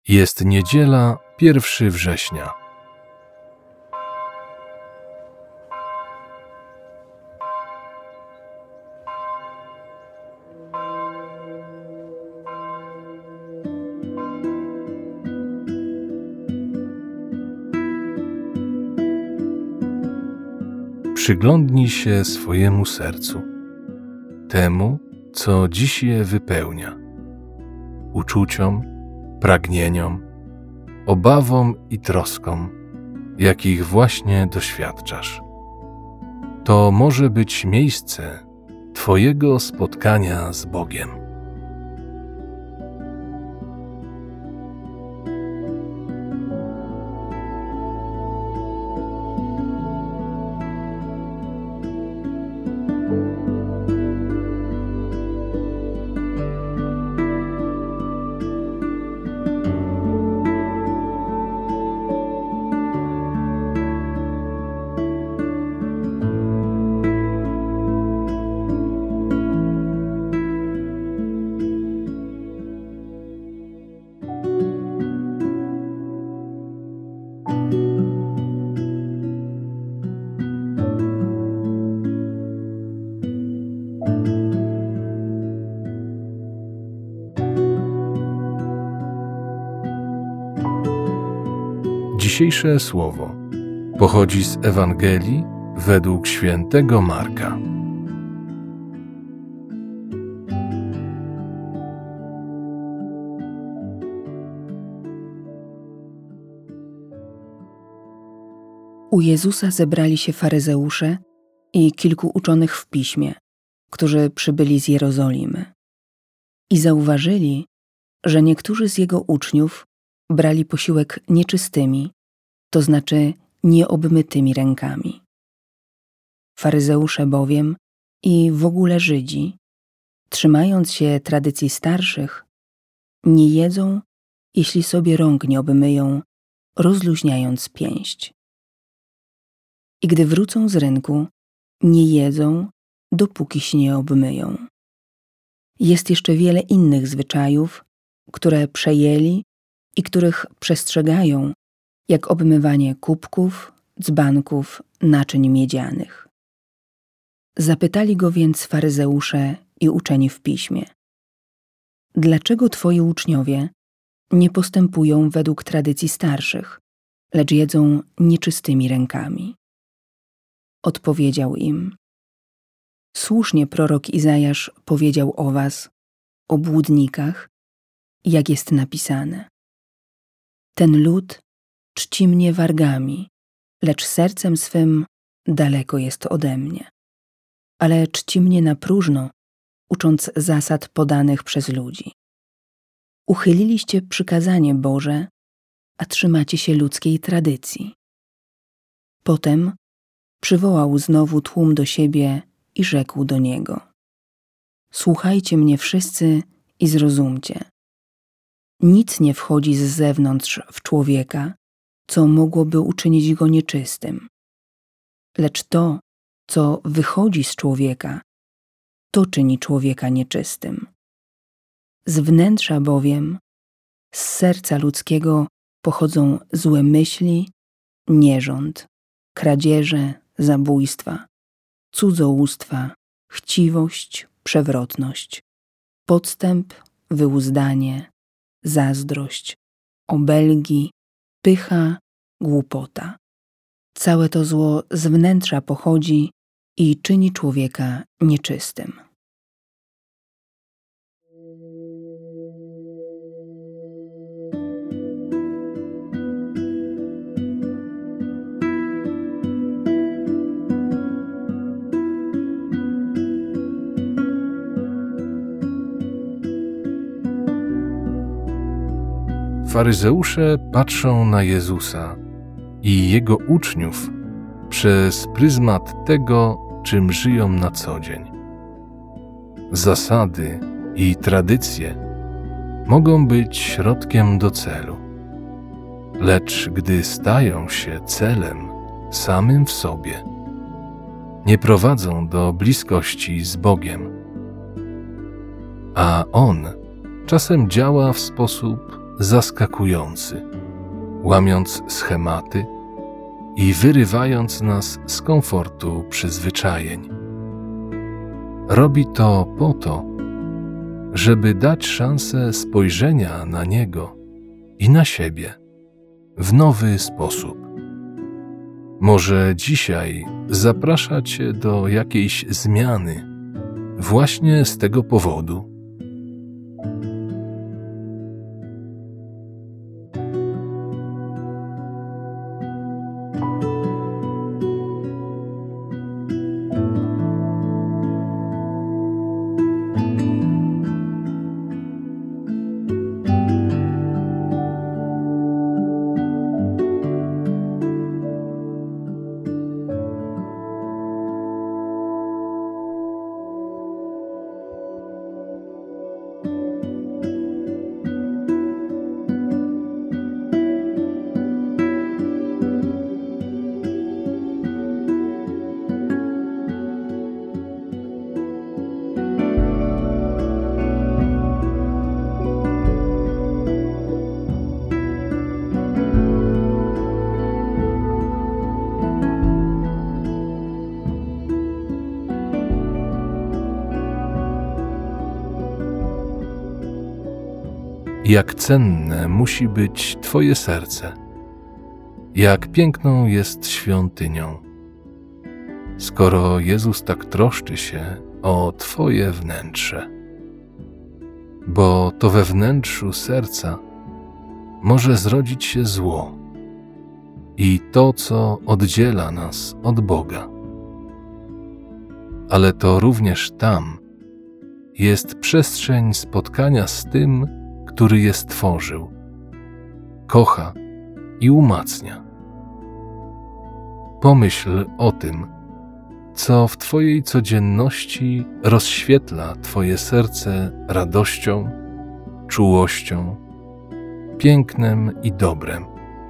Jest niedziela, 1 września. Przyglądnij się swojemu sercu, temu, co dziś je wypełnia, uczuciom, pragnieniom, obawom i troskom, jakich właśnie doświadczasz. To może być miejsce Twojego spotkania z Bogiem. Dzisiejsze słowo pochodzi z Ewangelii według świętego Marka. U Jezusa zebrali się faryzeusze i kilku uczonych w piśmie, którzy przybyli z Jerozolimy. I zauważyli, że niektórzy z jego uczniów brali posiłek nieczystymi, to znaczy nieobmytymi rękami. Faryzeusze bowiem i w ogóle Żydzi, trzymając się tradycji starszych, nie jedzą, jeśli sobie rąk nie obmyją, rozluźniając pięść. I gdy wrócą z rynku, nie jedzą, dopóki się nie obmyją. Jest jeszcze wiele innych zwyczajów, które przejęli i których przestrzegają, jak obmywanie kubków, dzbanków, naczyń miedzianych. Zapytali go więc faryzeusze i uczeni w piśmie: dlaczego twoi uczniowie nie postępują według tradycji starszych, lecz jedzą nieczystymi rękami? Odpowiedział im: słusznie prorok Izajasz powiedział o was, obłudnikach, jak jest napisane: ten lud czci mnie wargami, lecz sercem swym daleko jest ode mnie. Ale czci mnie na próżno, ucząc zasad podanych przez ludzi. Uchyliliście przykazanie Boże, a trzymacie się ludzkiej tradycji. Potem przywołał znowu tłum do siebie i rzekł do niego: słuchajcie mnie wszyscy i zrozumcie. Nic nie wchodzi z zewnątrz w człowieka, co mogłoby uczynić go nieczystym. Lecz to, co wychodzi z człowieka, to czyni człowieka nieczystym. Z wnętrza bowiem, z serca ludzkiego pochodzą złe myśli, nierząd, kradzieże, zabójstwa, cudzołóstwa, chciwość, przewrotność, podstęp, wyuzdanie, zazdrość, obelgi, pycha, głupota. Całe to zło z wnętrza pochodzi i czyni człowieka nieczystym. Faryzeusze patrzą na Jezusa i Jego uczniów przez pryzmat tego, czym żyją na co dzień. Zasady i tradycje mogą być środkiem do celu, lecz gdy stają się celem samym w sobie, nie prowadzą do bliskości z Bogiem. A On czasem działa w sposób zaskakujący, łamiąc schematy i wyrywając nas z komfortu przyzwyczajeń. Robi to po to, żeby dać szansę spojrzenia na Niego i na siebie w nowy sposób. Może dzisiaj zaprasza Cię do jakiejś zmiany właśnie z tego powodu. Jak cenne musi być Twoje serce, jak piękną jest świątynią, skoro Jezus tak troszczy się o Twoje wnętrze. Bo to we wnętrzu serca może zrodzić się zło i to, co oddziela nas od Boga. Ale to również tam jest przestrzeń spotkania z tym, który je stworzył, kocha i umacnia. Pomyśl o tym, co w Twojej codzienności rozświetla Twoje serce radością, czułością, pięknem i dobrem.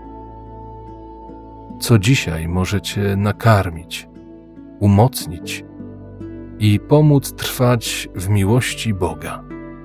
Co dzisiaj może Cię nakarmić, umocnić i pomóc trwać w miłości Boga.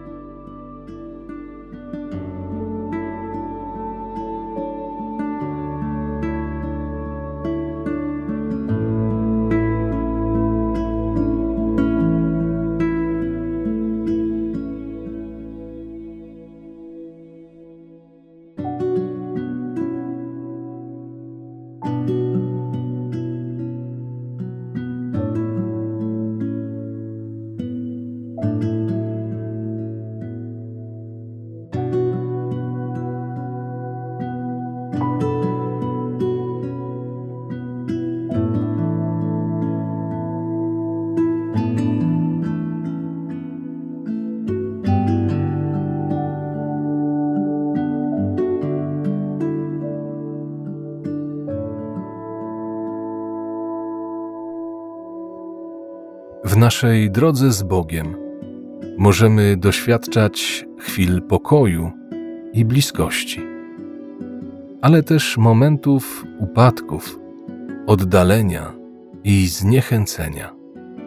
W naszej drodze z Bogiem możemy doświadczać chwil pokoju i bliskości, ale też momentów upadków, oddalenia i zniechęcenia.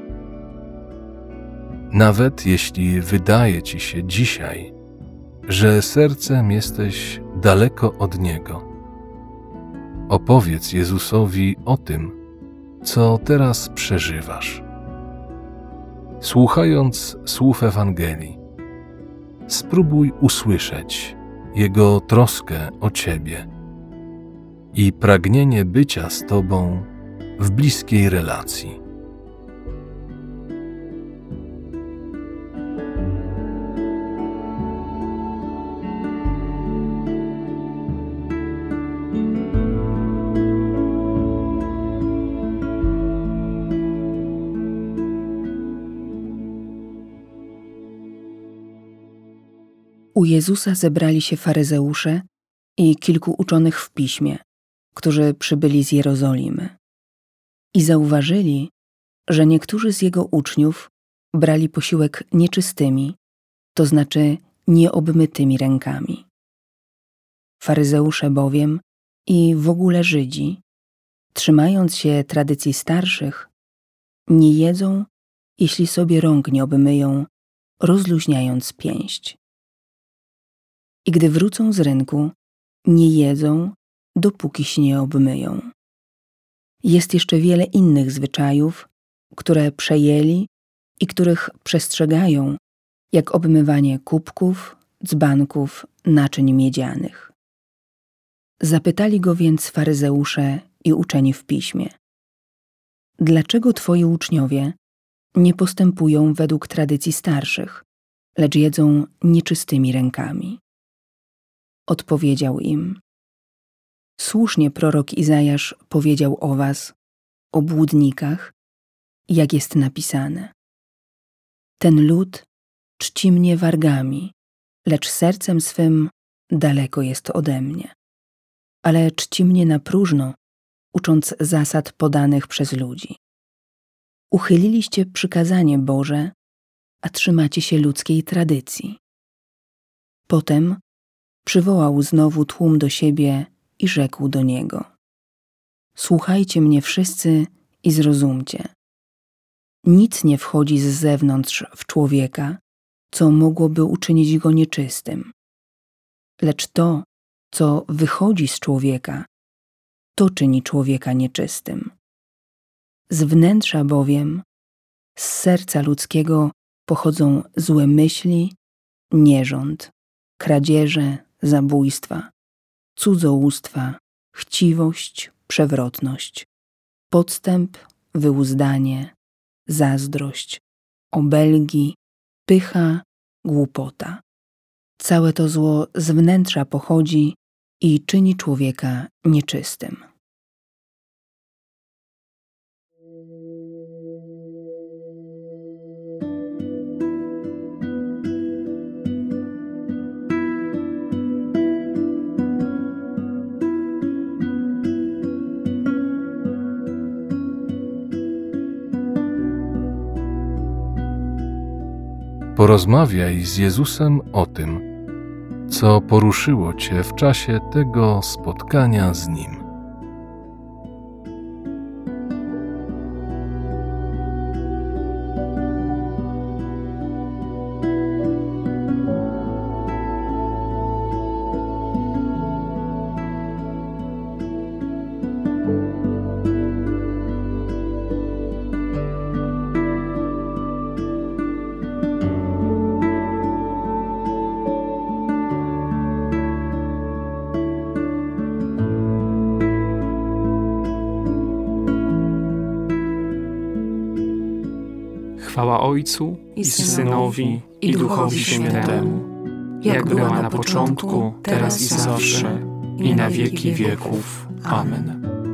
Nawet jeśli wydaje Ci się dzisiaj, że sercem jesteś daleko od Niego, opowiedz Jezusowi o tym, co teraz przeżywasz. Słuchając słów Ewangelii, spróbuj usłyszeć Jego troskę o Ciebie i pragnienie bycia z Tobą w bliskiej relacji. U Jezusa zebrali się faryzeusze i kilku uczonych w piśmie, którzy przybyli z Jerozolimy. I zauważyli, że niektórzy z Jego uczniów brali posiłek nieczystymi, to znaczy nieobmytymi rękami. Faryzeusze bowiem i w ogóle Żydzi, trzymając się tradycji starszych, nie jedzą, jeśli sobie rąk nie obmyją, rozluźniając pięść. i gdy wrócą z rynku, nie jedzą, dopóki się nie obmyją. Jest jeszcze wiele innych zwyczajów, które przejęli i których przestrzegają, jak obmywanie kubków, dzbanków, naczyń miedzianych. Zapytali go więc faryzeusze i uczeni w piśmie: dlaczego twoi uczniowie nie postępują według tradycji starszych, lecz jedzą nieczystymi rękami? Odpowiedział im: słusznie prorok Izajasz powiedział o was, obłudnikach, jak jest napisane: ten lud czci mnie wargami, lecz sercem swym daleko jest ode mnie. Ale czci mnie na próżno, ucząc zasad podanych przez ludzi. Uchyliliście przykazanie Boże, a trzymacie się ludzkiej tradycji. Potem przywołał znowu tłum do siebie i rzekł do niego: słuchajcie mnie wszyscy i zrozumcie. Nic nie wchodzi z zewnątrz w człowieka, co mogłoby uczynić go nieczystym. Lecz to, co wychodzi z człowieka, to czyni człowieka nieczystym. Z wnętrza bowiem, z serca ludzkiego pochodzą złe myśli, nierząd, kradzieże, zabójstwa, cudzołóstwa, chciwość, przewrotność, podstęp, wyuzdanie, zazdrość, obelgi, pycha, głupota. Całe to zło z wnętrza pochodzi i czyni człowieka nieczystym. Porozmawiaj z Jezusem o tym, co poruszyło Cię w czasie tego spotkania z Nim. Chwała Ojcu i Synowi, i Duchowi Świętemu, jak była na początku, teraz i zawsze, i na wieki wieków. Amen.